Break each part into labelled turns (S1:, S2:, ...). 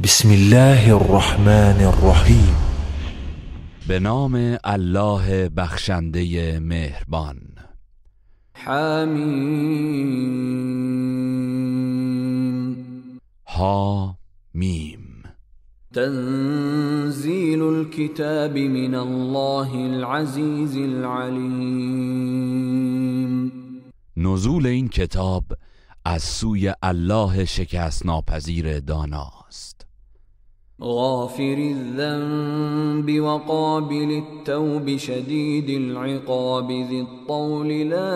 S1: بسم الله الرحمن الرحیم.
S2: به نام الله بخشنده مهربان.
S3: حمیم.
S2: ها میم.
S3: تنزیل الكتاب من الله العزیز العلیم.
S2: نزول این کتاب از سوی الله شکست ناپذیر داناست.
S3: غافر الذنب وقابل التوب شدید العقاب ذی الطول لا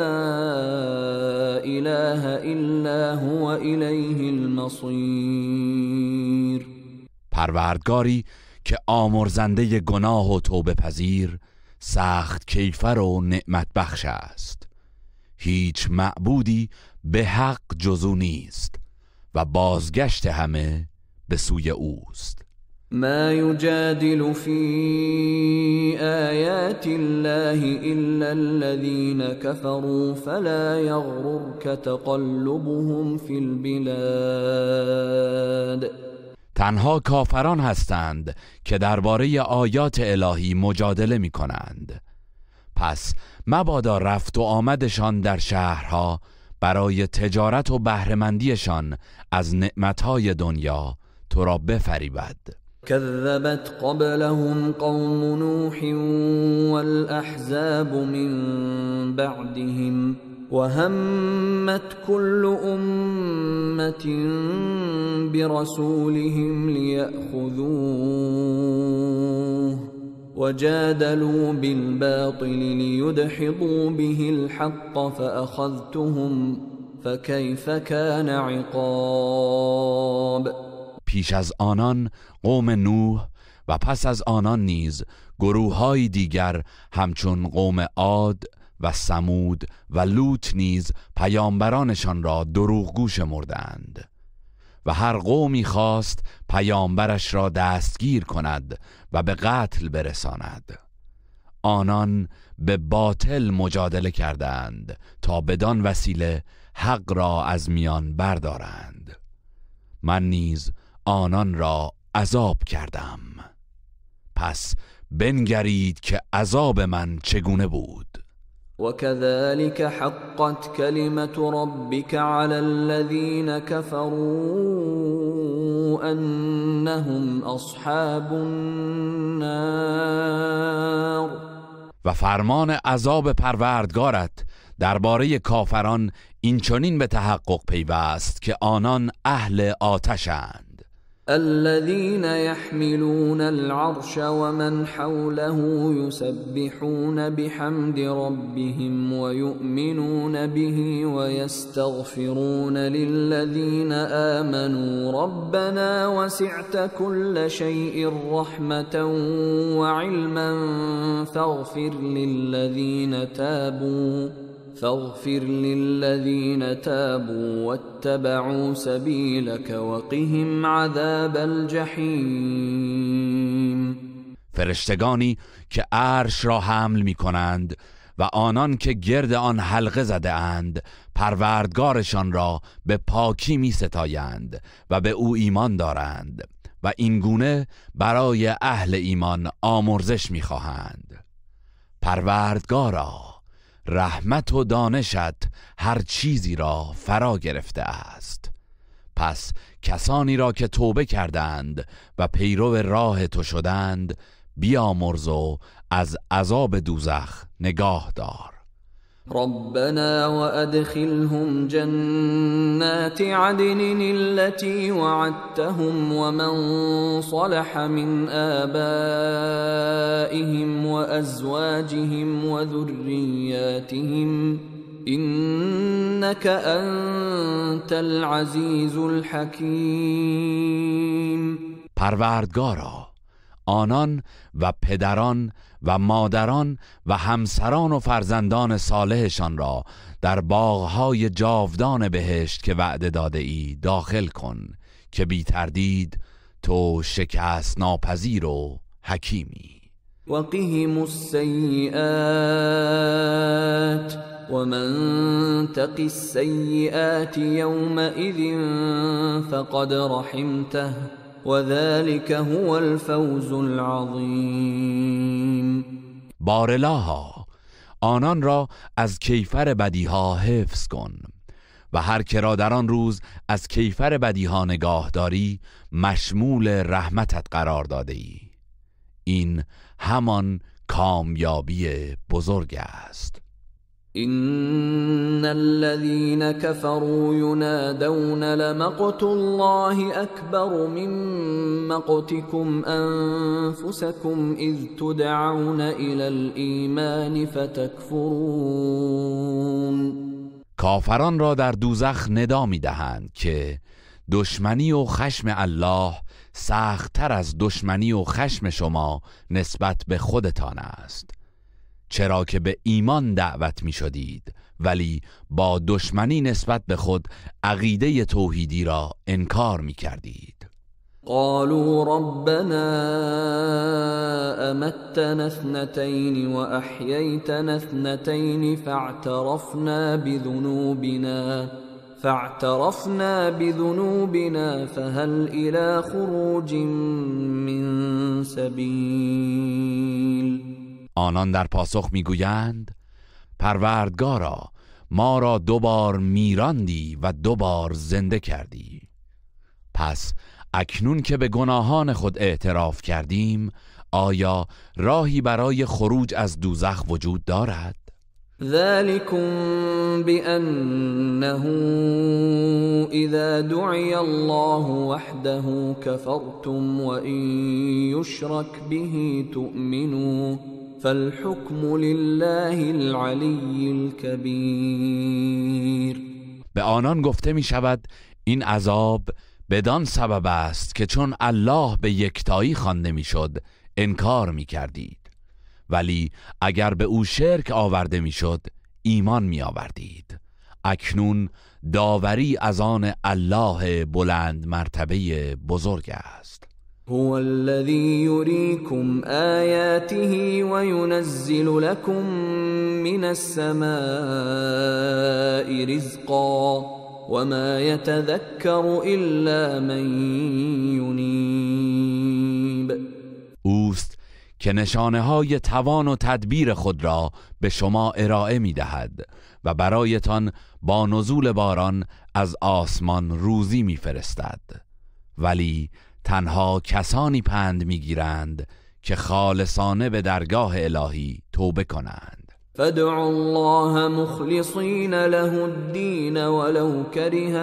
S3: اله الا هو الیه المصیر.
S2: پروردگاری که آمرزنده گناه و توبه پذیر، سخت کیفر و نعمت بخش است. هیچ معبودی به حق جز او نیست و بازگشت همه به سوی اوست.
S3: ما یجادل فی آیات الله الا الذین کفروا فلا یغررک تقلبهم فی البلاد.
S2: تنها کافران هستند که درباره آیات الهی مجادله می کنند. پس مبادا رفت و آمدشان در شهرها برای تجارت و بهره‌مندیشان از نعمتهای دنیا تو را بفریبد.
S3: كذبت قبلهم قوم نوح والأحزاب من بعدهم وهمت كل أمة برسولهم ليأخذوه وجادلوا بالباطل ليدحضوا به الحق فأخذتهم فكيف كان عقاب.
S2: پیش از آنان قوم نوح و پس از آنان نیز گروه‌های دیگر همچون قوم عاد و ثمود و لوط نیز پیامبرانشان را دروغگو شمردند و هر قومی خواست پیامبرش را دستگیر کند و به قتل برساند. آنان به باطل مجادله کردند تا بدان وسیله حق را از میان بردارند. من نیز آنان را عذاب کردم. پس بنگرید که عذاب من چگونه بود.
S3: وكذلك حقت كلمة ربك على الذين كفروا أنهم أصحاب النار.
S2: و فرمان عذاب پروردگارت درباره کافران این چنین به تحقق پیوست که آنان اهل آتشند.
S3: الذين يحملون العرش ومن حوله يسبحون بحمد ربهم ويؤمنون به ويستغفرون للذين آمنوا ربنا وسعت كل شيء رحمة وعلما فاغفر للذين تابوا واتبعوا سبيلك وقهم عذاب الجحیم.
S2: فرشتگانی که عرش را حمل می کنند و آنان که گرد آن حلقه زده اند پروردگارشان را به پاکی می ستایند و به او ایمان دارند و این گونه برای اهل ایمان آمرزش می خواهند. پروردگارا، رحمت و دانشت هر چیزی را فرا گرفته است. پس کسانی را که توبه کردند و پیرو راه تو شدند بیامرز و از عذاب دوزخ نگاه دار.
S3: ربنا وأدخلهم جنات عدن التي وعدتهم ومن صلح من آبائهم وأزواجهم وذرياتهم إنك أنت العزيز الحكيم.
S2: پروردگارا، آنان و پدران و مادران و همسران و فرزندان صالحشان را در باغهای جاودان بهشت که وعده داده ای داخل کن که بی تردید تو شکست ناپذیر و حکیمی.
S3: وقهم السیئات ومن تق السیئات یومئذ فقد رحمته وذلك هو الفوز العظیم.
S2: بارلاها آنان را از کیفر بدیها حفظ کن و هر که را در آن روز از کیفر بدیها نگاهداری مشمول رحمتت قرار داده ای. این همان کامیابی بزرگ است.
S3: إن الذين كفروا ينادون لمقت الله أكبر من مقتكم أنفسكم إذ تدعون إلى الإيمان فتكفرون.
S2: کافران را در دوزخ ندا می‌دهند که دشمنی و خشم الله سخت‌تر از دشمنی و خشم شما نسبت به خودتان است، چرا که به ایمان دعوت می شدید ولی با دشمنی نسبت به خود عقیده توحیدی را انکار می کردید.
S3: قالوا ربنا امتنا اثنتين واحييتنا اثنتين فاعترفنا بذنوبنا فهل الى خروج من سبيل.
S2: آنان در پاسخ میگویند پروردگارا ما را 2 بار میراندی و 2 بار زنده کردی، پس اکنون که به گناهان خود اعتراف کردیم آیا راهی برای خروج از دوزخ وجود دارد؟
S3: ذلكم بأنه إذا دعي الله وحده كفرتم وإن يشرك به تؤمنوا فالحكم لله العلی الكبیر.
S2: به آنان گفته می شود این عذاب بدان سبب است که چون الله به یکتایی خوانده می شد انکار می کردید، ولی اگر به او شرک آورده می شد ایمان می آوردید. اکنون داوری از آن الله بلند مرتبه بزرگ است.
S3: هو الذي يريكم آياته وينزل لكم من السماء رزقا وما يتذكر إلا من ينيب.
S2: اوست که نشانه های توان و تدبیر خود را به شما ارائه می دهد و برایتان با نزول باران از آسمان روزی می فرستد، ولی تنها کسانی پند میگیرند که خالصانه به درگاه الهی توبه کنند.
S3: فادعوا الله مخلصین له الدین ولو کره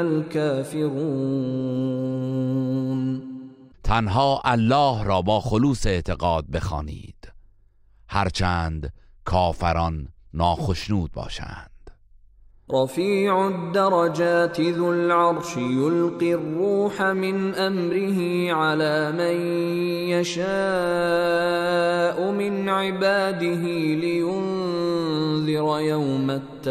S3: الكافرون.
S2: تنها الله را با خلوص اعتقاد بخوانید هرچند کافران ناخشنود باشند.
S3: رفيع الدرجات ذو العرش يلقي الروح من أمره على من يشاء من عباده لينذر يوم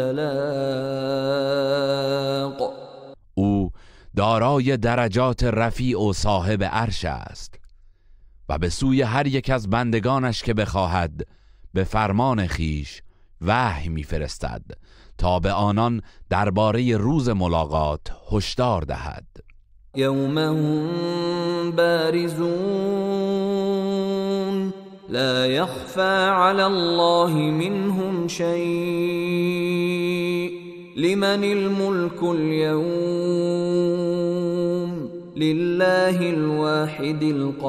S3: التلاق.
S2: او دارای درجات رفیع و صاحب عرش است و به سوی هر یک از بندگانش که بخواهد به فرمان خیش وحی می‌فرستد تا به آنان درباره روز ملاقات هشدار دهد.
S3: یوم هم بارزون لا يخفى على الله منهم شيء لمن الملك اليوم لله الواحد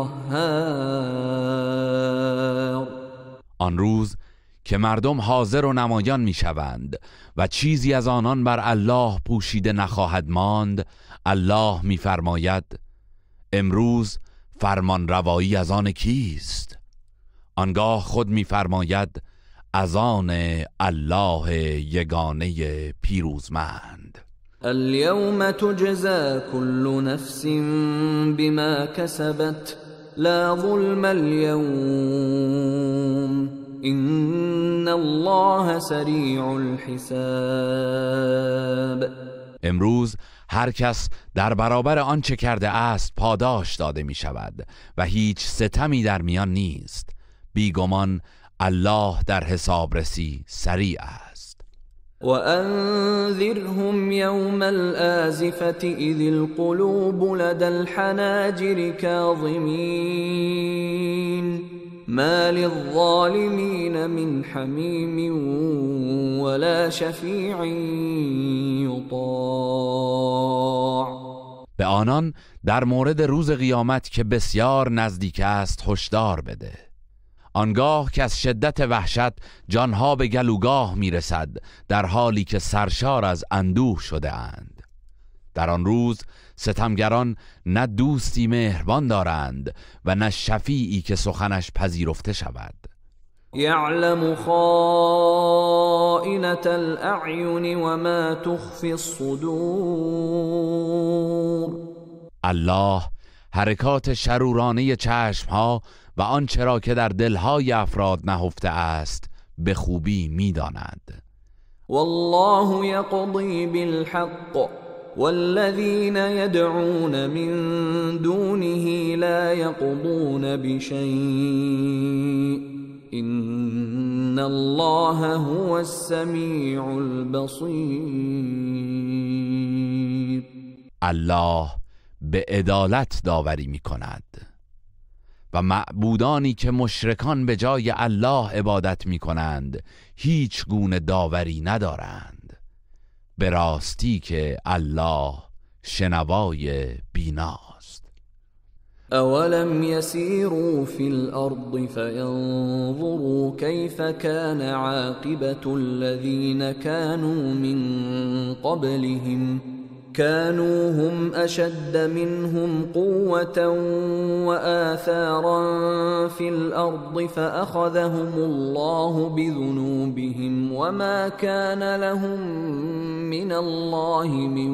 S3: القهار.
S2: آن روز که مردم حاضر و نمایان میشوند و چیزی از آنان بر الله پوشیده نخواهد ماند، الله میفرماید امروز فرمان روایی از آن کیست؟ آنگاه خود میفرماید از آن الله یگانه پیروزمند.
S3: اليوم تجزى كل نفس بما كسبت لا ظلم اليوم ان الله سریع الحساب.
S2: امروز هر کس در برابر آنچه کرده است پاداش داده می شود و هیچ ستمی در میان نیست. بیگمان الله در حسابرسی سریع است.
S3: وأنذرهم يوم الآزفة إذ القلوب لدى الحناجر كاظمين ما للظالمين من حميم ولا شفیع یطاع.
S2: به آنان در مورد روز قیامت که بسیار نزدیک است هشدار بده. آنگاه که از شدت وحشت جانها به گلوگاه میرسد در حالی که سرشار از اندوه شده اند. در آن روز ستمگران نه دوستی مهربان دارند و نه شفیعی که سخنش پذیرفته شود.
S3: یعلم خائنة الاعین و ما تخفی الصدور.
S2: الله حرکات شرورانه چشمها و آنچه را که در دلهای افراد نهفته است به خوبی می‌داند.
S3: والله یقضی بالحق والذین يدعون من دونه لا يقضون بشيء إن الله هو السمیع البصیر.
S2: الله به عدالت داوری می کند و معبودانی که مشرکان به جای الله عبادت می کنند هیچ گونه داوری ندارند. به راستی که الله شنوای بیناست.
S3: اولم يسيروا في الارض فينظروا كيف كان عاقبة الذين كانوا من قبلهم كانوا هم اشد منهم قوة وآثارا في الارض فاخذهم الله بذنوبهم وما كان لهم من الله من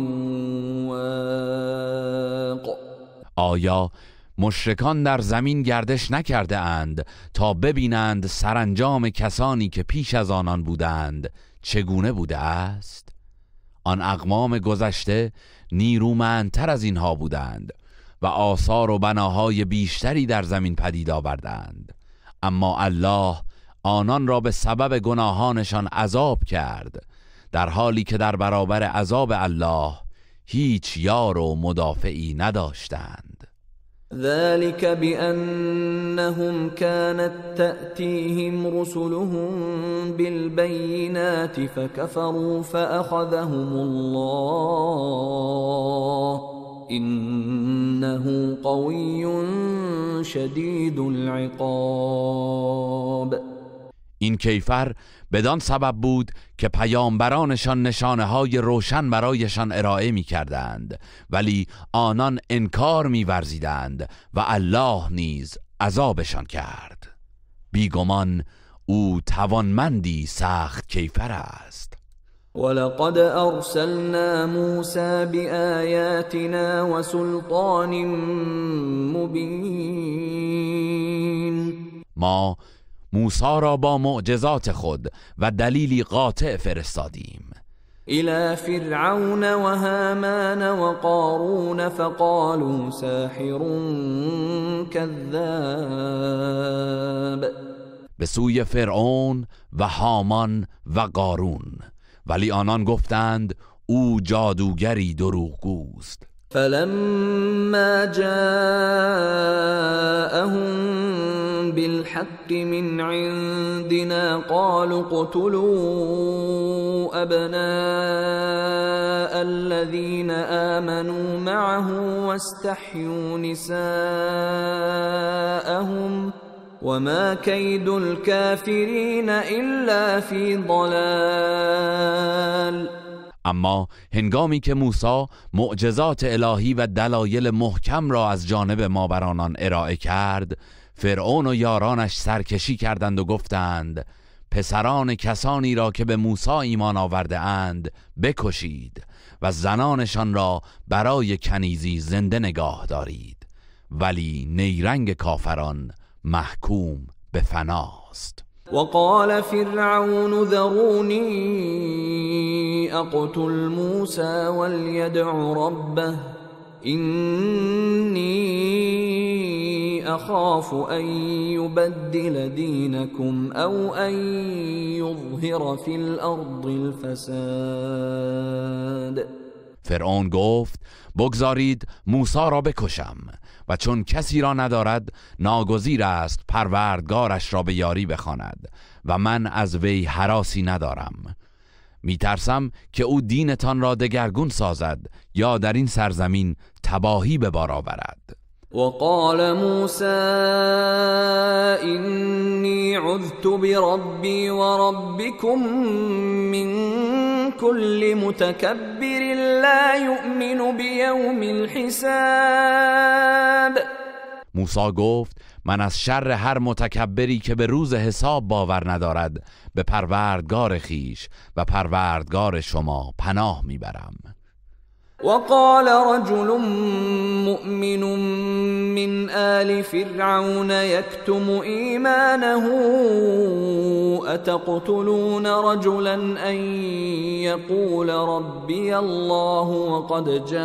S3: واق.
S2: آیا مشرکان در زمین گردش نکرده اند تا ببینند سرانجام کسانی که پیش از آنان بودند چگونه بوده است؟ آن اقوام گذشته نیرومندتر از اینها بودند و آثار و بناهای بیشتری در زمین پدید آوردند، اما الله آنان را به سبب گناهانشان عذاب کرد، در حالی که در برابر عذاب الله هیچ یار و مدافعی نداشتند.
S3: ذلك بأنهم كانت تأتيهم رسلهم بالبينات فكفروا فأخذهم الله إنه قوي شديد العقاب.
S2: این کیفر بدان سبب بود که پیامبرانشان نشانه های روشن برایشان ارائه می کردند، ولی آنان انکار می ورزیدند و الله نیز عذابشان کرد. بیگمان او توانمندی سخت کیفر است.
S3: ولقد ارسلنا موسى بآياتنا وسلطان مبين.
S2: ما موسی را با معجزات خود و دلیلی قاطع فرستادیم
S3: الى فرعون و هامان و قارون فقالوا ساحر كذاب.
S2: به سوی فرعون و هامان و قارون، ولی آنان گفتند او جادوگری دروغگوست.
S3: فلما جاءهم بالحق من عندنا قالوا اقتلوا أبناء الذين آمنوا معه واستحيوا نساءهم وما كيد الكافرين إلا في ضلال.
S2: اما هنگامی که موسی معجزات الهی و دلایل محکم را از جانب ما بر آنان ارائه کرد، فرعون و یارانش سرکشی کردند و گفتند پسران کسانی را که به موسی ایمان آورده اند بکشید و زنانشان را برای کنیزی زنده نگاه دارید، ولی نیرنگ کافران محکوم به فناست.
S3: وقال فرعون ذروني اقتل موسى وليدع ربه إني اخاف ان یبدل دینکم او ان یظهر فی الارض الفساد.
S2: فرعون گفت بگذارید موسی را بکشم و چون کسی را ندارد ناگزیر است پروردگارش را به یاری بخواند و من از وی هراسی ندارم. میترسم که او دینتان را دگرگون سازد یا در این سرزمین تباهی به بار آورد.
S3: وقال موسى إني عذت بربي وربكم من كل متكبر لا يؤمن بيوم الحساب.
S2: موسی گفت من از شر هر متکبری که به روز حساب باور ندارد به پروردگار خیش و پروردگار شما پناه میبرم.
S3: وقال رجل مؤمن من آل فرعون يكتم إيمانه أتقتلون رجلا أن يقول ربي الله وقد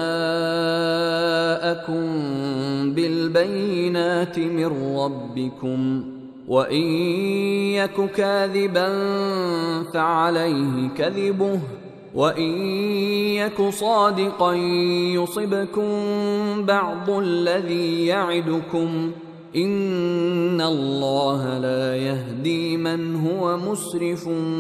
S3: جاءكم بالبينات من ربكم وإن يك كاذبا فعليه كذبه وَإِن يَكُ صَادِقًا يُصِبْكُم بَعْضُ الَّذِي يَعِدُكُمْ إِنَّ اللَّهَ لَا يَهْدِي مَنْ هُوَ مُسْرِفٌ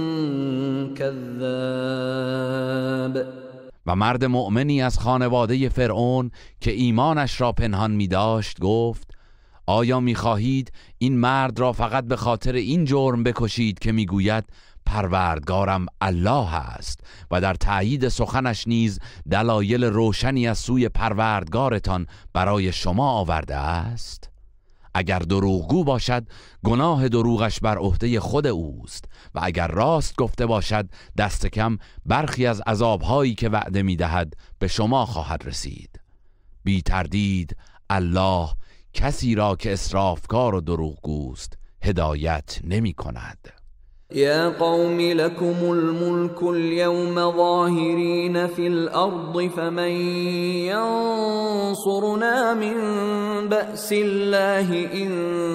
S3: كَذَّابٌ.
S2: و مرد مؤمنی از خانواده فرعون که ایمانش را پنهان می داشت گفت آیا می خواهید این مرد را فقط به خاطر این جرم بکشید که می گوید پروردگارم الله است و در تأیید سخنش نیز دلایل روشنی از سوی پروردگارتان برای شما آورده است؟ اگر دروغگو باشد گناه دروغش بر عهده خود اوست و اگر راست گفته باشد دست کم برخی از عذابهایی که وعده می‌دهد به شما خواهد رسید. بی تردید الله کسی را که اسرافکار و دروغگوست هدایت نمی کند.
S3: يا قوم لكم الملك اليوم ظاهرين في الأرض فمن ينصرنا من بأس الله إن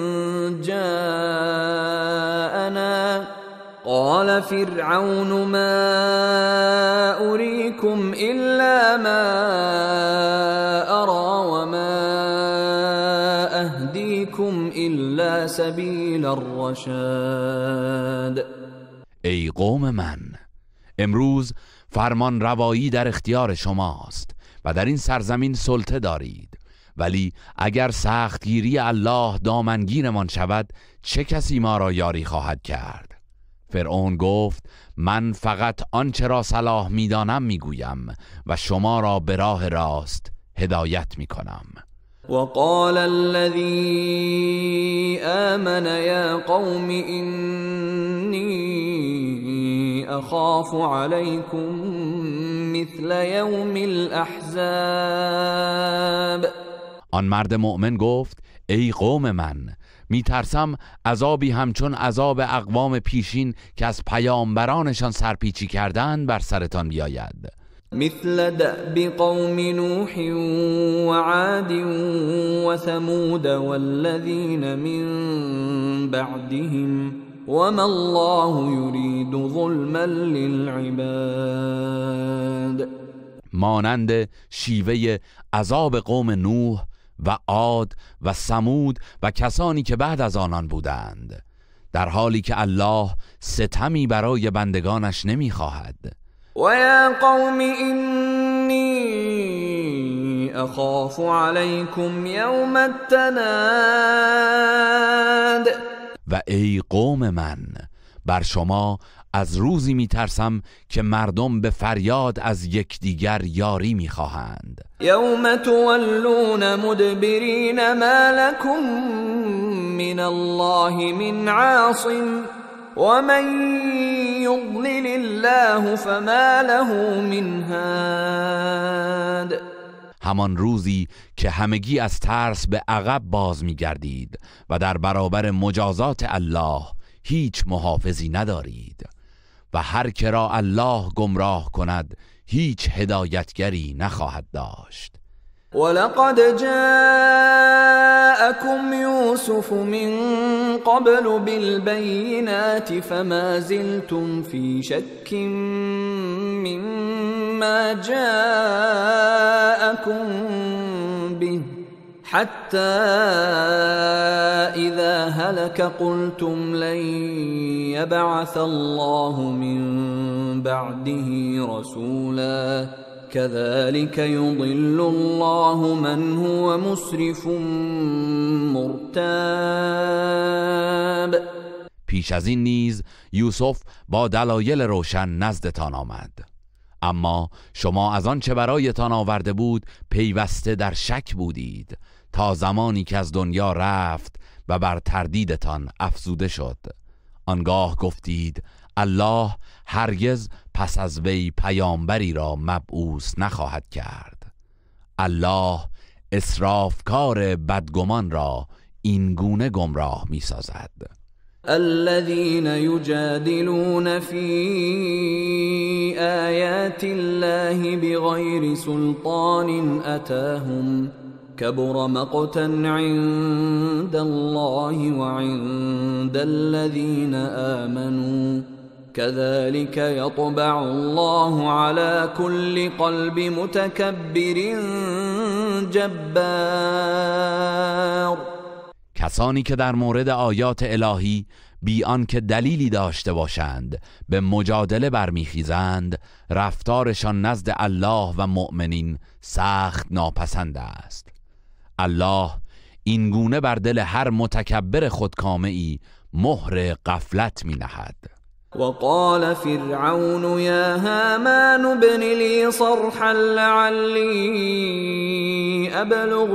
S3: جاءنا قال فرعون ما أريكم إلا ما أرى وما أهديكم إلا سبيل الرشاد.
S2: ای قوم من، امروز فرمان روایی در اختیار شماست و در این سرزمین سلطه دارید، ولی اگر سختگیری الله دامنگیرمان شود چه کسی ما را یاری خواهد کرد؟ فرعون گفت من فقط آنچه را صلاح میدانم میگویم و شما را به راه راست هدایت میکنم.
S3: وقال الذي آمن يا قوم إني أخاف عليكم مثل يوم الأحزاب.
S2: آن مرد مؤمن گفت ای قوم من، میترسم عذابی همچون عذاب اقوام پیشین که از پیامبرانشان سرپیچی کردند بر سرتان بیاید.
S3: مثل دأب قوم نوح وعاد وثمود والذين من بعدهم وما الله يريد ظلما للعباد.
S2: مانند شیوه عذاب قوم نوح و عاد و ثمود و کسانی که بعد از آنان بودند، در حالی که الله ستمی برای بندگانش نمیخواهد.
S3: وَيَا قَوْمِ إِنِّي أَخَافُ عَلَيْكُمْ يَوْمَ التَّنَادِ.
S2: و ای قوم من، بر شما از روزی میترسم که مردم به فریاد از یکدیگر یاری میخواهند.
S3: یوم تولون مدبرین ما لكم من الله من عاصم ومن يضلل الله فما له من هاد.
S2: همان روزی که همگی از ترس به عقب باز میگردید و در برابر مجازات الله هیچ محافظی ندارید و هر که را الله گمراه کند هیچ هدایتگری نخواهد داشت.
S3: ولقد جاء جاءكم يوسف من قبل بالبينات فما زلتم في شك مما جاءكم به حتى إذا هلك قلتم لن يبعث الله من بعده رسولا كذلك يضل الله من هو مسرف مرتاب.
S2: پیش از این نیز یوسف با دلایل روشن نزدتان آمد، اما شما از آن چه برایتان آورده بود پیوسته در شک بودید تا زمانی که از دنیا رفت و بر تردیدتان افزوده شد. آنگاه گفتید الله هرگز پس از وی پیامبری را مبعوث نخواهد کرد. الله اسرافکار بدگمان را این گونه گمراه می سازد.
S3: الذين يجادلون في آيات الله بغير سلطان أتاهم كبر مقتا عند الله وعند الذين آمنوا كذلك يطبع الله على كل قلب متكبر جبار.
S2: کسانی که در مورد آیات الهی بی آنکه دلیلی داشته باشند به مجادله برمیخیزند، رفتارشان نزد الله و مؤمنین سخت ناپسند است. الله این گونه بر دل هر متکبر خودکامه‌ای مهر غفلت می نهد.
S3: وقال فرعون يا هامان ابن لي صرحا لعلي أبلغ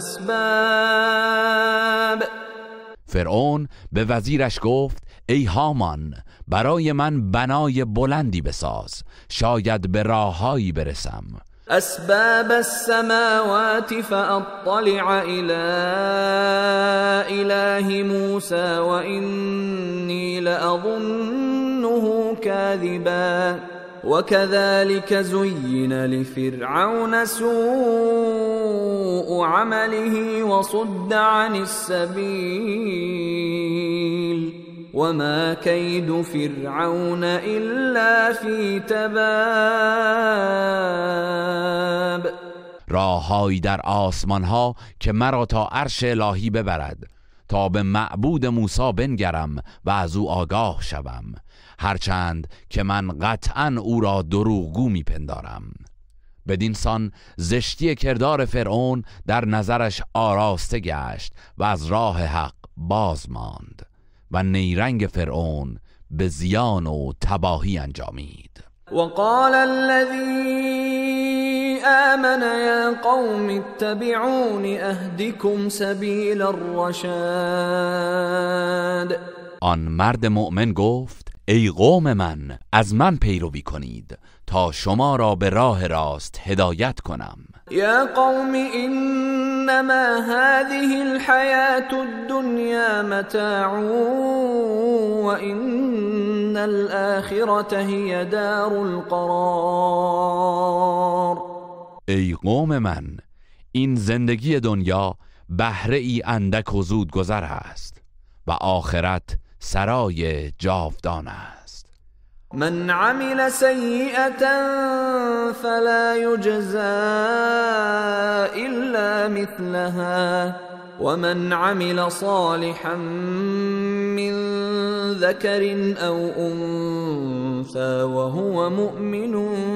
S3: الأسباب.
S2: فرعون به وزیرش گفت ای هامان برای من بنای بلندی بساز، شاید به راههایی برسم.
S3: أسباب السماوات فأطلع إلى إله موسى وإني لأظنه كاذبا وكذلك زين لفرعون سوء عمله وصد عن السبيل وما كيد فرعون إلا في تباب.
S2: راههایی در آسمان ها که مرا تا عرش الهی ببرد تا به معبود موسی بنگرم و از او آگاه شوم، هرچند که من قطعا او را دروغگو میپندارم. بدین سان زشتی کردار فرعون در نظرش آراسته گشت و از راه حق باز ماند و نیرنگ فرعون به زیان و تباهی انجامید.
S3: وقال الذي آمن يا قوم اتبعوني اهدكم سبيل الرشاد.
S2: آن مرد مؤمن گفت ای قوم من از من پیروی کنید تا شما را به راه راست هدایت کنم.
S3: يا قوم انما هذه الحياة الدنيا متاع وان الآخرة هي دار القرار.
S2: ای قوم من این زندگی دنیا بهره ای اندک و زود گذر است و آخرت سرای جاودان است.
S3: من عمل سيئة فلا يجزى إلا مثلها ومن عمل صالحا من ذكر أو أنثى وهو مؤمن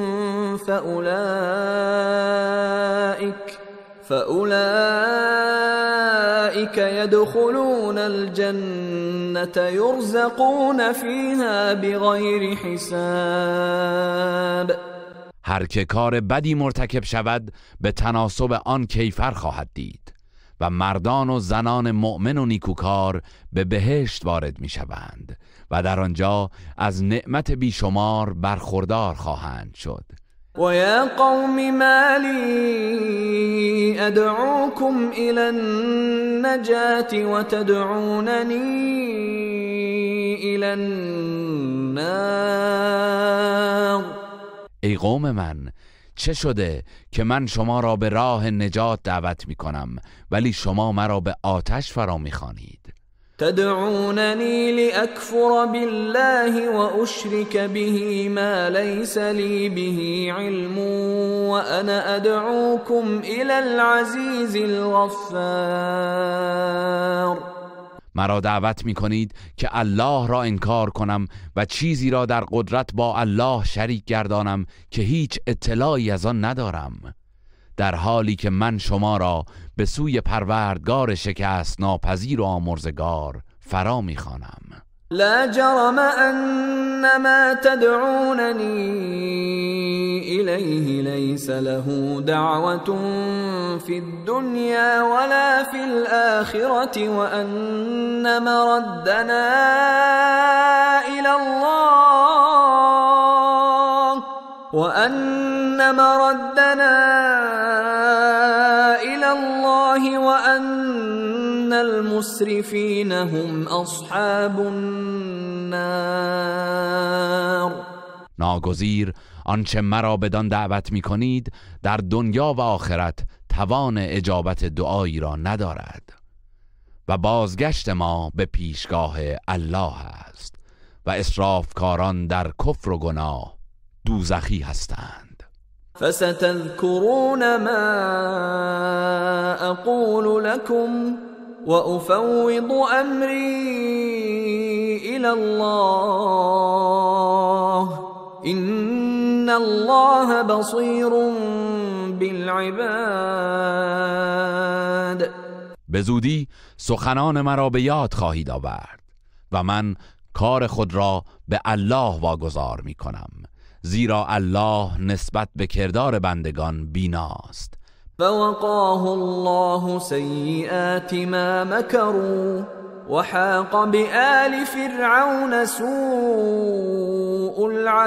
S3: فأولئك يدخلون الجنة يرزقون فيها بغير حساب.
S2: هر که کار بدی مرتکب شود به تناسب آن کیفر خواهد دید و مردان و زنان مؤمن و نیکوکار به بهشت وارد می شوند و در آنجا از نعمت بیشمار برخوردار خواهند شد.
S3: ويا قوم ما لي أدعوكم إلى النجاة وتدعونني إلى النار.
S2: ای قوم من چه شده که من شما را به راه نجات دعوت می کنم ولی شما مرا به آتش فرا می خوانید؟
S3: تدعونني لأكفر بالله وأشرك به ما ليس لي به علم وأنا أدعوكم إلى العزيز الغفار.
S2: مرا دعوت می کنید که الله را انکار کنم و چیزی را در قدرت با الله شریک گردانم که هیچ اطلاعی از آن ندارم، در حالی که من شما را به سوی پروردگار شکست ناپذیر و آمرزگار فرا می‌خوانم.
S3: لا جرم ان ما تدعونني إليه ليس له دعوة في الدنيا ولا في الآخرة وأن مردنا إلى الله وأن المسرفين هم أصحاب النار.
S2: ناگزیر آنچه مرا بدان دعوت می کنید در دنیا و آخرت توان اجابت دعایی را ندارد و بازگشت ما به پیشگاه الله است و اسرافکاران در کفر و گناه دوزخی هستند.
S3: فستذكرون ما أقول لكم وأفوض أمري إلى الله إن الله بصير بالعباد.
S2: به زودی سخنان مرا به یاد خواهید آورد و من کار خود را به الله واگذار می کنم، زیرا الله نسبت به کردار بندگان بیناست.
S3: فوقاه الله سیئات ما مکروا وحاق بآل فرعون سوء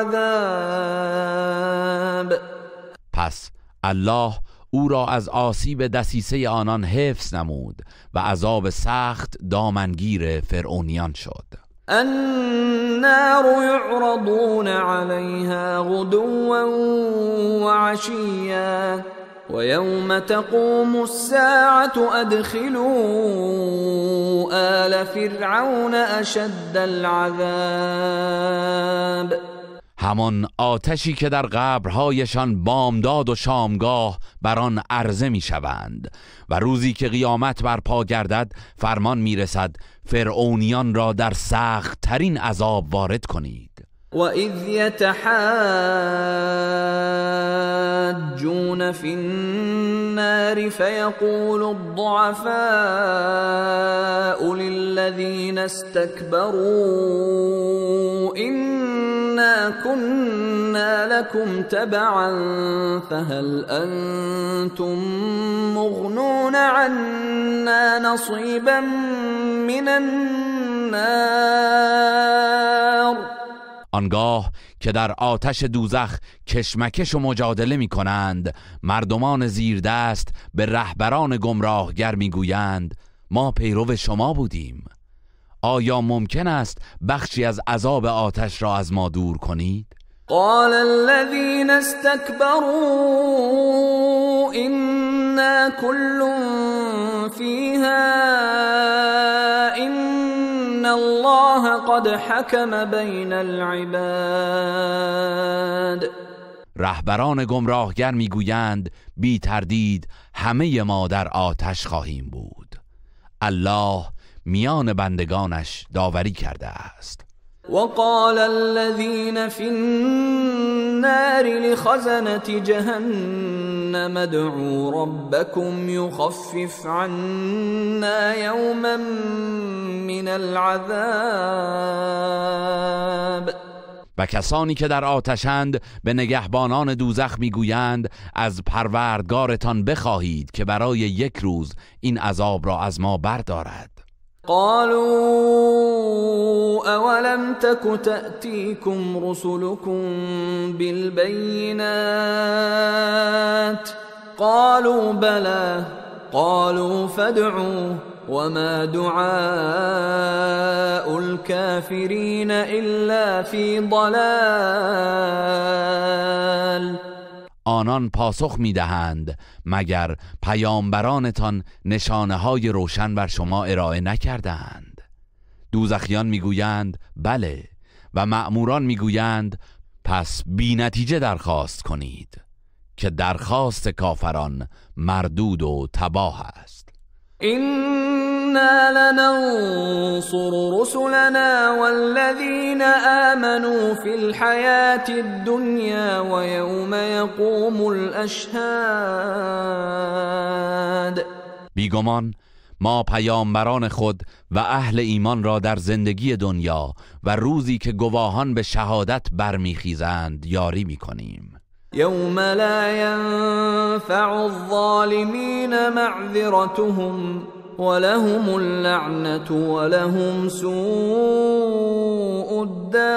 S3: العذاب.
S2: پس الله او را از آسیب دسیسه آنان حفظ نمود و عذاب سخت دامنگیر فرعونیان شد.
S3: النار يعرضون عليها غدوا وعشيا ويوم تقوم الساعة أدخلوا آل فرعون أشد العذاب.
S2: همان آتشی که در قبرهایشان بامداد و شامگاه بر آن عرضه می شوند و روزی که قیامت برپا گردد فرمان می رسد فرعونیان را در سخت ترین عذاب وارد کنید.
S3: وَإِذْ يَتَحَاجُّونَ فِي النَّارِ فَيَقُولُ الضُّعَفَاءُ لِلَّذِينَ اسْتَكْبَرُوا إِنَّا كُنَّا لَكُمْ تَبَعًا فَهَلْ أَنْتُمْ مُغْنُونَ عَنَّا نَصِيبًا مِنَ النَّارِ.
S2: آنگاه که در آتش دوزخ کشمکش و مجادله می کنند، مردمان زیردست به رهبران گمراهگر می گویند ما پیرو شما بودیم، آیا ممکن است بخشی از عذاب آتش را از ما دور کنید؟
S3: قال الذين استكبروا إنا كل فيها إن الله قد حكم بين العباد.
S2: رهبران گمراهگر میگویند بی تردید همه ما در آتش خواهیم بود، الله میان بندگانش داوری کرده است.
S3: وقال الذين في النار لخزنة جهنم ادعوا ربكم يخفف عنا يوما من العذاب.
S2: و کسانی که در آتشند به نگهبانان دوزخ میگویند از پروردگارتان بخواهید که برای یک روز این عذاب را از ما بردارد.
S3: قالوا أولم تك تأتيكم رسلكم بالبينات قالوا بلى قالوا فادعوا وما دعاء الكافرين إلا في ضلال.
S2: آنان پاسخ می‌دهند مگر پیامبرانتان نشانه‌های روشن بر شما ارائه نکردند؟ دوزخیان میگویند بله، و مأموران میگویند پس بی نتیجه درخواست کنید، که درخواست کافران مردود و تباه است.
S3: إنا لننصر رسلنا والذين آمنوا في الحياة الدنيا ويوم يقوم الأشهاد.
S2: بیگمان ما پیامبران خود و اهل ایمان را در زندگی دنیا و روزی که گواهان به شهادت برمیخیزند یاری میکنیم.
S3: يوم لا ينفع الظالمين معذرتهم ولهم اللعنة ولهم سوء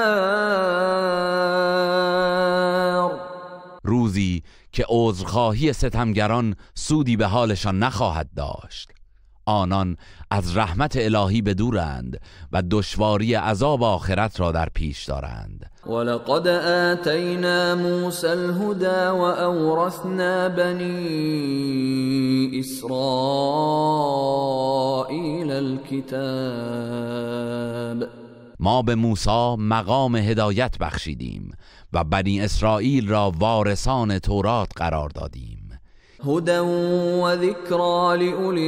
S3: الدار.
S2: روزی که عذرخواهی ستمگران سودی به حالشان نخواهد داشت. آنان از رحمت الهی بدورند و دشواری عذاب آخرت را در پیش دارند.
S3: ولقد آتینا موسى الهدى وأورثنا بني إسرائيل الكتاب.
S2: ما به موسی مقام هدایت بخشیدیم و بنی اسرائیل را وارثان تورات قرار دادیم.
S3: هدى وذكرى لأولي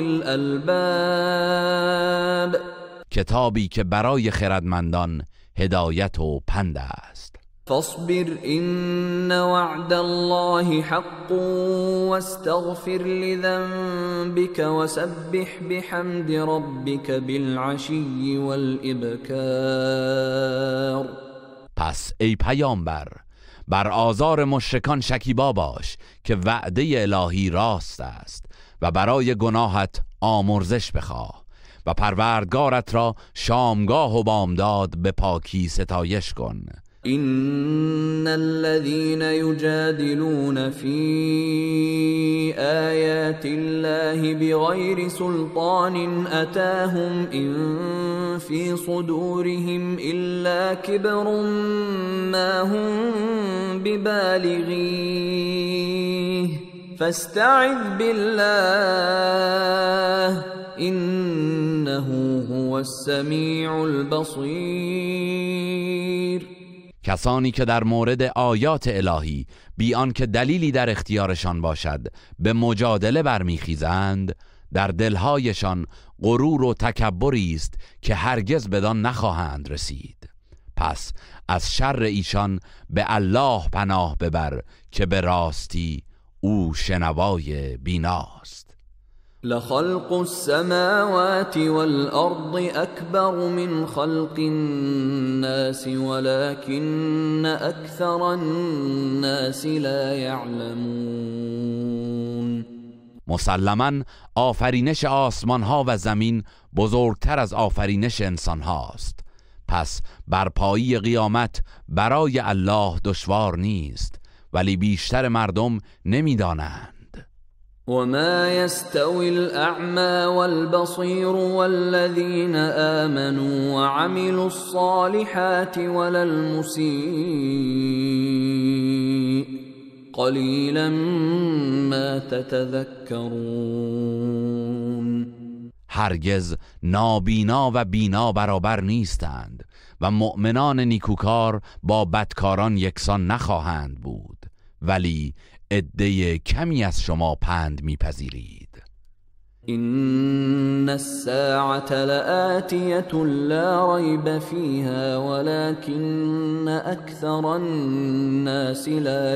S3: الألباب.
S2: کتابی که برای خردمندان هدایت و پند است.
S3: فاصبر إن وعد الله حق واستغفر لذنبك وسبح بحمد ربك بالعشي والإبكار.
S2: پس ای پیامبر بر آزار مشرکان شکیبا باش که وعده الهی راست است و برای گناهت آمرزش بخواه و پروردگارت را شامگاه و بامداد به پاکی ستایش کن.
S3: إن الذين يجادلون في آيات الله بغير سلطان أتاهم إن في صدورهم إلا كبر ما هم ببالغيه فاستعذ بالله إنه هو السميع البصير.
S2: کسانی که در مورد آیات الهی بی آنکه دلیلی در اختیارشان باشد به مجادله برمیخیزند، در دلهایشان غرور و تکبری است که هرگز بدان نخواهند رسید. پس از شر ایشان به الله پناه ببر که به راستی او شنوای بیناست.
S3: لخلق السماوات والأرض أكبر من خلق الناس ولكن أكثر الناس لا يعلمون.
S2: مسلماً آفرینش آسمان ها و زمین بزرگتر از آفرینش انسان هاست. پس برپایی قیامت برای الله دشوار نیست، ولی بیشتر مردم نمیدانند.
S3: وما يستوي الأعمى والبصير والذين آمنوا وعملوا الصالحات ولا المسيء قليلا ما تتذكرون.
S2: هرگز نابینا و بینا برابر نیستند و مؤمنان نیکوکار با بدکاران یکسان نخواهند بود، ولی عده کمی از شما پند میپذیرید.
S3: إن الساعة لآتية لا ريب فيها ولكن أكثر الناس لا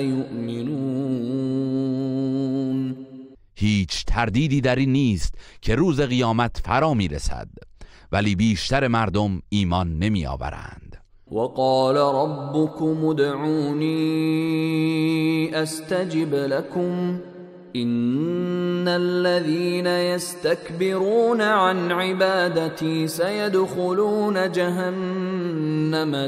S3: يؤمنون.
S2: هیچ تردیدی در این نیست که روز قیامت فرا میرسد، ولی بیشتر مردم ایمان نمی آورند.
S3: وقال ربكم ادعوني استجب لكم إن الذين يستكبرون عن عبادتي سيدخلون جهنم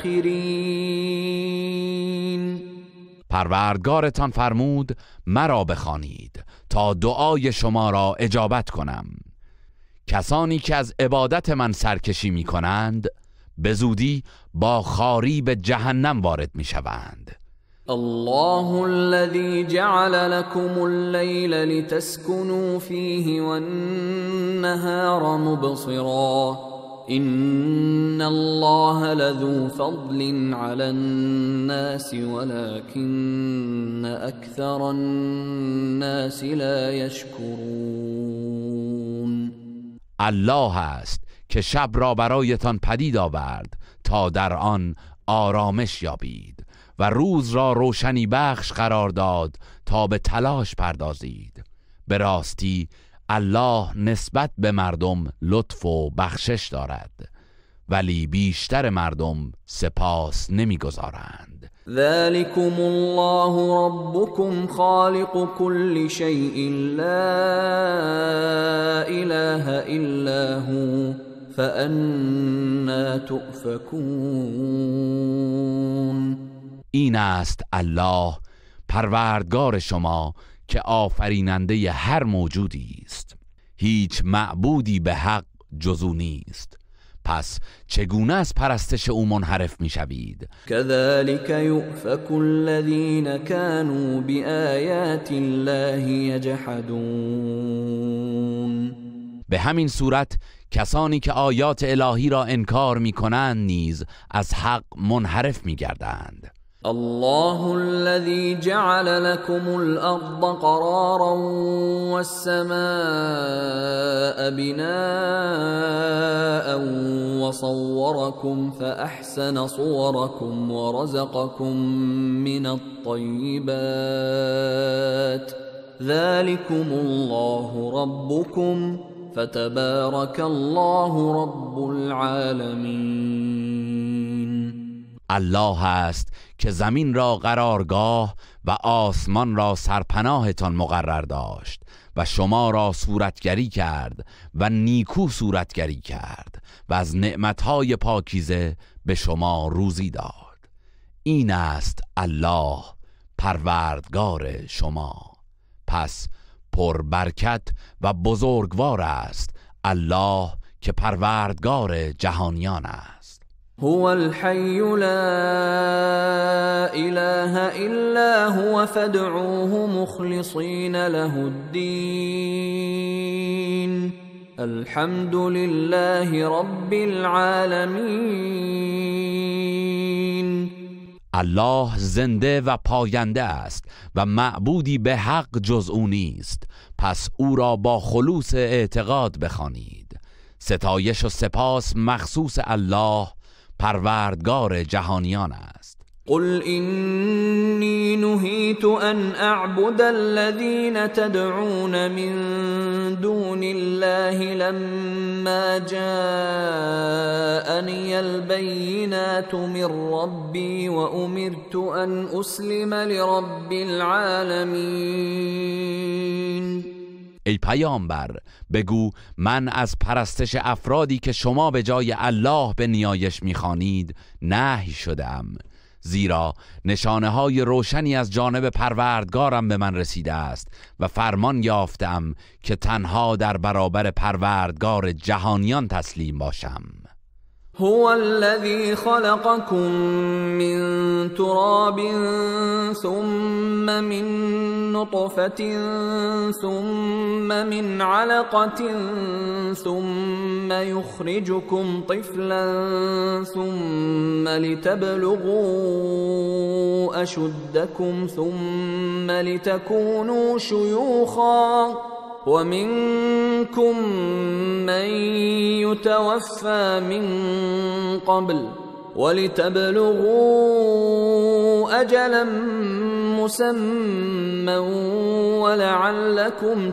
S3: داخرين.
S2: پروردگارتان فرمود مرا بخوانید تا دعای شما را اجابت کنم. کسانی که از عبادت من سرکشی می کنند به زودی با خواری به جهنم وارد می شوند.
S3: الله الذي جعل لكم الليل لتسكنوا فيه والنهار مبصرا إن الله لذو فضل على الناس ولكن أكثر الناس لا يشكرون.
S2: الله است که شب را برایتان پدید آورد تا در آن آرامش یابید و روز را روشنی بخش قرار داد تا به تلاش پردازید. به راستی الله نسبت به مردم لطف و بخشش دارد ولی بیشتر مردم سپاس نمیگذارند.
S3: ذلكم الله ربكم خالق كل شيء لا إله إلا هو فأنا تؤفكون.
S2: این است الله پروردگار شما که آفریننده هر موجودی است، هیچ معبودی به حق جز او نیست، پس چگونه از پرستش او منحرف می شوید؟
S3: كذلك يؤفك الذين كانوا بآيات الله يجحدون.
S2: به همین صورت کسانی که آیات الهی را انکار می کنند نیز از حق منحرف می گردند.
S3: الله الذي جعل لكم الأرض قرارا والسماء بناء وصوركم فأحسن صوركم ورزقكم من الطيبات ذلكم الله ربكم فتبارك الله رب العالمين.
S2: الله است که زمین را قرارگاه و آسمان را سرپناهتان مقرر داشت و شما را صورتگری کرد و نیکو صورتگری کرد و از نعمتهای پاکیزه به شما روزی داد. این است الله پروردگار شما، پس پربرکت و بزرگوار است الله که پروردگار جهانیان است.
S3: هو الحي لا إله إلا هو فادعوه مخلصين له الدين الحمد لله رب العالمين.
S2: الله زنده و پاینده است و معبودی به حق جز او نیست، پس او را با خلوص اعتقاد بخوانید. ستایش و سپاس مخصوص الله پروردگار جهانیان است.
S3: قل إني نهيت أن أعبد الذين تدعون من دون الله لما جاءني البينات من ربي وأمرت أن أسلم لرب العالمين.
S2: ای پیامبر بگو من از پرستش افرادی که شما به جای الله به نیایش می‌خوانید نهی شدم، زیرا نشانه های روشنی از جانب پروردگارم به من رسیده است و فرمان یافتم که تنها در برابر پروردگار جهانیان تسلیم باشم.
S3: هو الذي خلقكم من تراب ثم من نطفة ثم من علقة ثم يخرجكم طفلا ثم لتبلغوا أشدكم ثم لتكونوا شيوخا ومنكم من يتوفى من قبل ولتبلغوا أجلا مسمى ولعلكم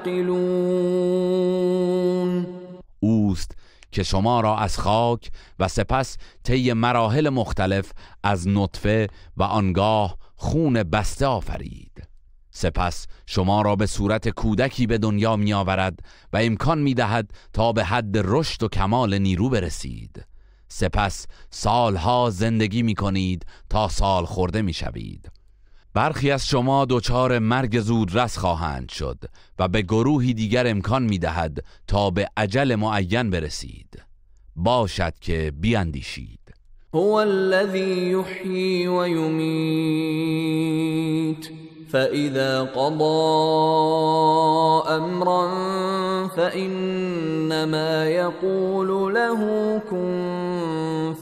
S3: تعقلون.
S2: اوست که شما را از خاک و سپس طی مراحل مختلف از نطفه و آنگاه خون بسته آفرید، سپس شما را به صورت کودکی به دنیا می آورد و امکان می دهد تا به حد رشد و کمال نیرو برسید. سپس سالها زندگی می کنید تا سال خورده می شوید. برخی از شما دچار مرگ زودرس خواهند شد و به گروهی دیگر امکان می دهد تا به اجل معین برسید. باشد که بیاندیشید.
S3: هو الذي يحيي ويميت فإذا قضى أمرا فإنما يقول له كن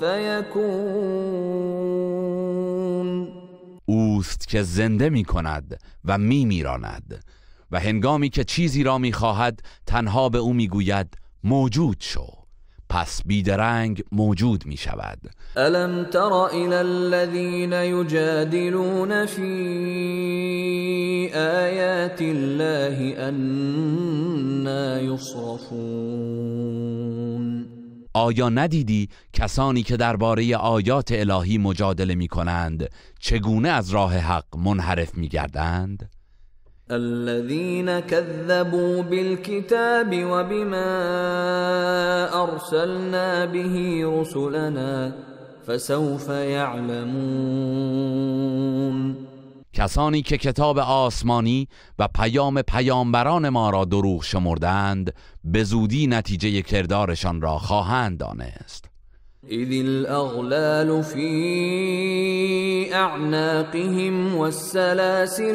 S3: فيكون.
S2: اوست که زنده می کند و می میراند و هنگامی که چیزی را می خواهد تنها به او می گوید موجود شو، پس بیدرنگ موجود می شود.
S3: الم تر الى الذين يجادلون في آیات الله أنى يصرفون.
S2: آیا ندیدی کسانی که درباره آیات الهی مجادله می کنند چگونه از راه حق منحرف می گردند؟
S3: الذين كذبوا بالكتاب وبما أرسلنا به رسلنا فسوف يعلمون.
S2: کسانی که کتاب آسمانی و پیام پیامبران ما را دروغ شمردند به زودی نتیجه کردارشان را خواهند دانست.
S3: اذ الاغلال في اعناقهم والسلاسل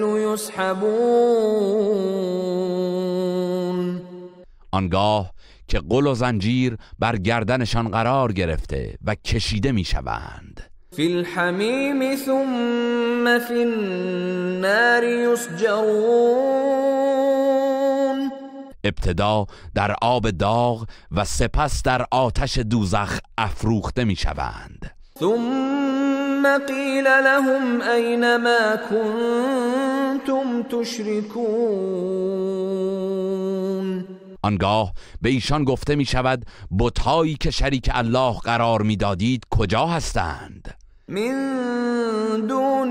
S3: يسحبون.
S2: آنگاه که قل و زنجیر بر گردنشان قرار گرفته و کشیده می شوند.
S3: فی الحمیم ثم فی النار یسجرون.
S2: ابتدا در آب داغ و سپس در آتش دوزخ افروخته می شوند.
S3: ثم قیل لهم این ما کنتم تشركون.
S2: آنگاه به ایشان گفته می شود بت‌هایی که شریک الله قرار می دادید کجا هستند؟
S3: من دون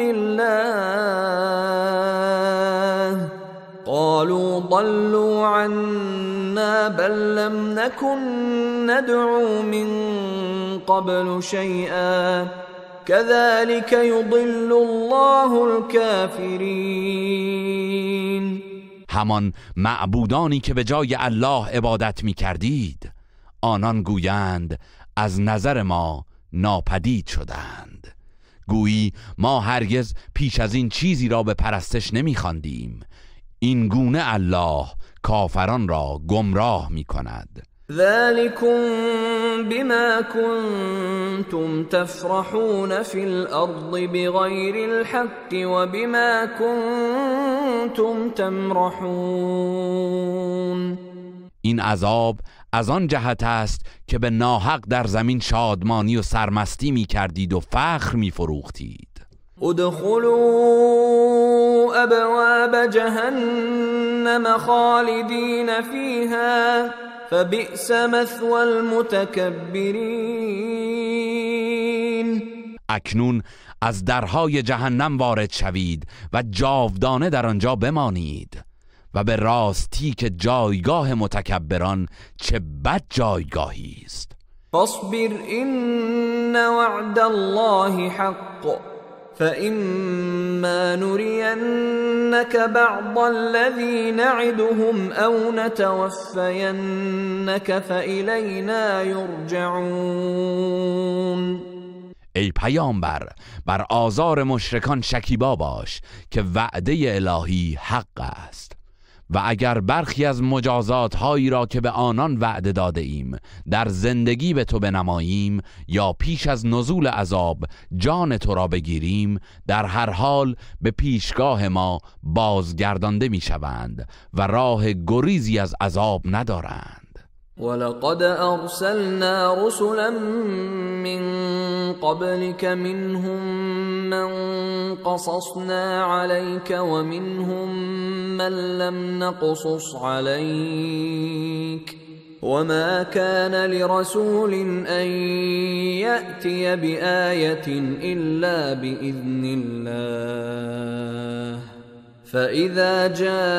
S3: الله قالوا ضلوا عنا بل لم نكن ندعو من قبل شيئا كذلك يضل الله الكافرين.
S2: همان معبودانی که به جای الله عبادت می کردید آنان گویند از نظر ما ناپدید شدند. گویی ما هرگز پیش از این چیزی را به پرستش نمی خواندیم. این گونه الله کافران را گمراه می کند.
S3: ذلكم بما كنتم تفرحون في الأرض بغير الحق وبما كنتم تمرحون.
S2: این عذاب از آن جهت است که به ناحق در زمین شادمانی و سرمستی می کردید و فخر می فروختید.
S3: ادخلوا ابواب جهنم خالدین فیها فبئس مثوى المتکبرین.
S2: اکنون از درهای جهنم وارد شوید و جاودانه در آنجا بمانید و به راستی که جایگاه متکبران چه بد جایگاهی است.
S3: فاصبر ان وعد الله حق فإما نرينك بعض الذي نعدهم أو نتوفينك فإلينا يرجعون.
S2: ای پیامبر بر آزار مشرکان شکیبا باش که وعده الهی حق است و اگر برخی از مجازات هایی را که به آنان وعده داده ایم در زندگی به تو بنماییم یا پیش از نزول عذاب جان تو را بگیریم در هر حال به پیشگاه ما بازگردانده می شوند و راه گریزی از عذاب ندارند.
S3: ولقد أرسلنا رسلا من قبلك منهم من قصصنا عليك ومنهم من لم نقصص عليك وما كان لرسول أن يأتي بآية إلا بإذن الله فإذا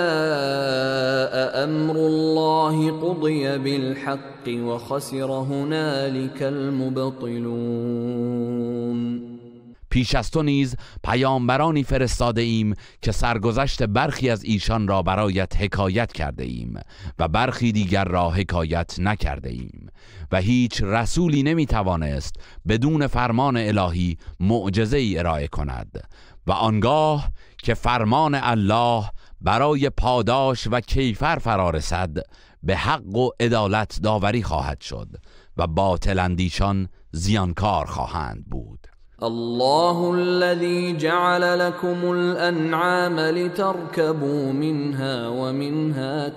S3: جاء أمر الله قضي بالحق وخسر هنالك المبطلون.
S2: پیش از تو نیز پیامبرانی فرستاده ایم که سرگذشت برخی از ایشان را برایت حکایت کرده ایم و برخی دیگر را حکایت نکرده ایم و هیچ رسولی نمیتوانست بدون فرمان الهی معجزه ای ارائه کند و آنگاه که فرمان الله برای پاداش و کیفر فرا رسد به حق و عدالت داوری خواهد شد و باطل اندیشان زیانکار خواهند بود.
S3: الله الذي جعل لكم الأنعام لتركبوا منها ومنها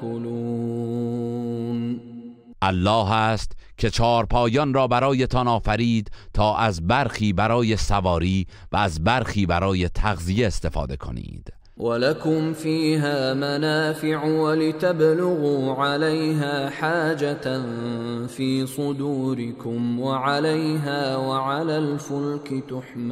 S3: تأكلون.
S2: الله است که چارپایان را برایتان آفرید تا از برخی برای سواری و از برخی برای تغذیه استفاده کنید.
S3: ولكم فيها منافع ولتبلغوا عليها حاجة في صدوركم وعليها وعلى الفلك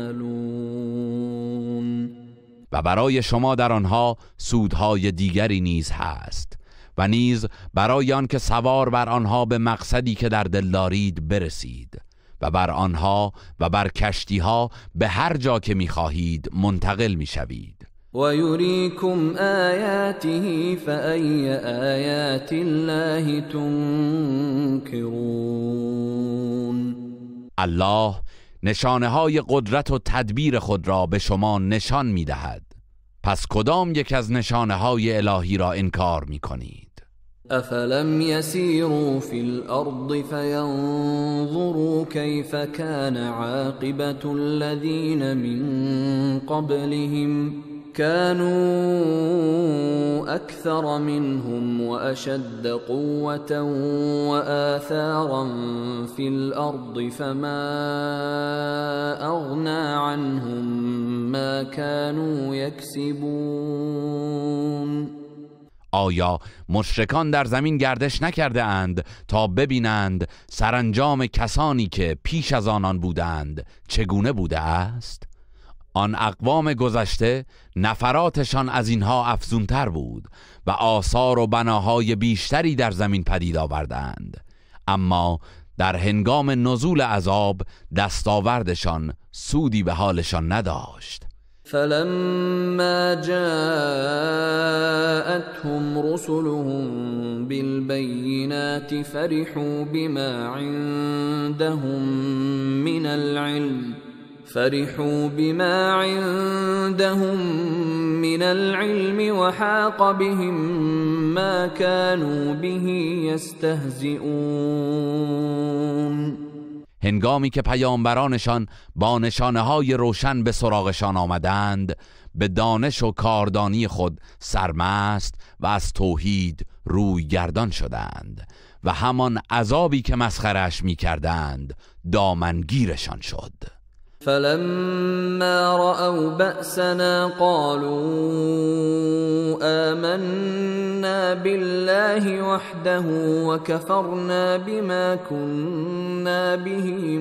S3: تحملون.
S2: و برای شما در آنها سودهای دیگری نیز هست و نیز برای آن که سوار بر آنها به مقصدی که در دل دارید برسید و بر آنها و بر کشتیها به هر جا که می‌خواهید منتقل می‌شوید.
S3: وَيُرِيكُمْ آيَاتِهِ فَأَيَّ آيَاتِ اللَّهِ تُنْكِرُونَ.
S2: الله نشانه‌های قدرت و تدبیر خود را به شما نشان می‌دهد. پس کدام یک از نشانه‌های الهی را انکار می‌کنید؟
S3: أفلم يسيروا في الأرض فينظروا كيف كان عاقبة الذين من قبلهم كانوا أكثر منهم وأشد قوة وآثارا في الأرض فما أغنى عنهم ما كانوا يكسبون.
S2: آیا مشرکان در زمین گردش نکرده اند تا ببینند سرانجام کسانی که پیش از آنان بودند چگونه بوده است؟ آن اقوام گذشته نفراتشان از اینها افزونتر بود و آثار و بناهای بیشتری در زمین پدید آوردند، اما در هنگام نزول عذاب دستاوردشان سودی به حالشان نداشت.
S3: فلما جاءتهم رسلهم بالبينات فرحوا بما عندهم من العلم وحاق بهم ما كانوا به يستهزئون.
S2: هنگامی که پیامبرانشان با نشانه‌های روشن به سراغشان آمدند، به دانش و کاردانی خود سرمست و از توحید روی گردان شدند و همان عذابی که مسخرش می کردند دامنگیرشان شد.
S3: فلما رأوا بأسنا قالوا آمنا بالله وحده وكفرنا بما كنا به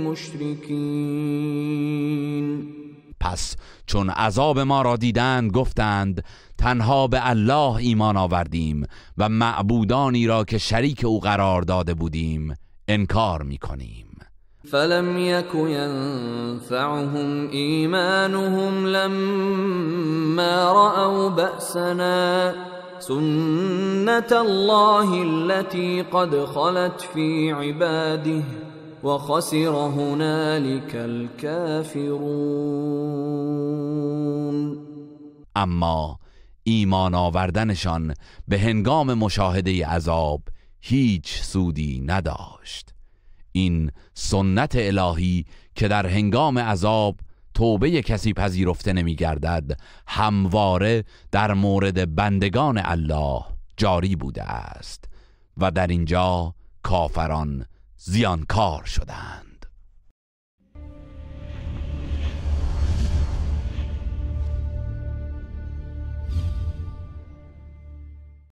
S3: مشركين.
S2: پس چون عذاب ما را دیدند گفتند تنها به الله ایمان آوردیم و معبودانی را که شریک او قرار داده بودیم انکار می‌کنیم.
S3: فلم يك ينفعهم إيمانهم لما رأوا بأسنا سنة الله التي قد خلت في عباده وخسر هنالك الكافرون.
S2: اما ایمان آوردنشان به هنگام مشاهده عذاب هیچ سودی نداشت. این سنت الهی که در هنگام عذاب توبه کسی پذیرفته نمی گردد همواره در مورد بندگان الله جاری بوده است و در اینجا کافران زیانکار شدند.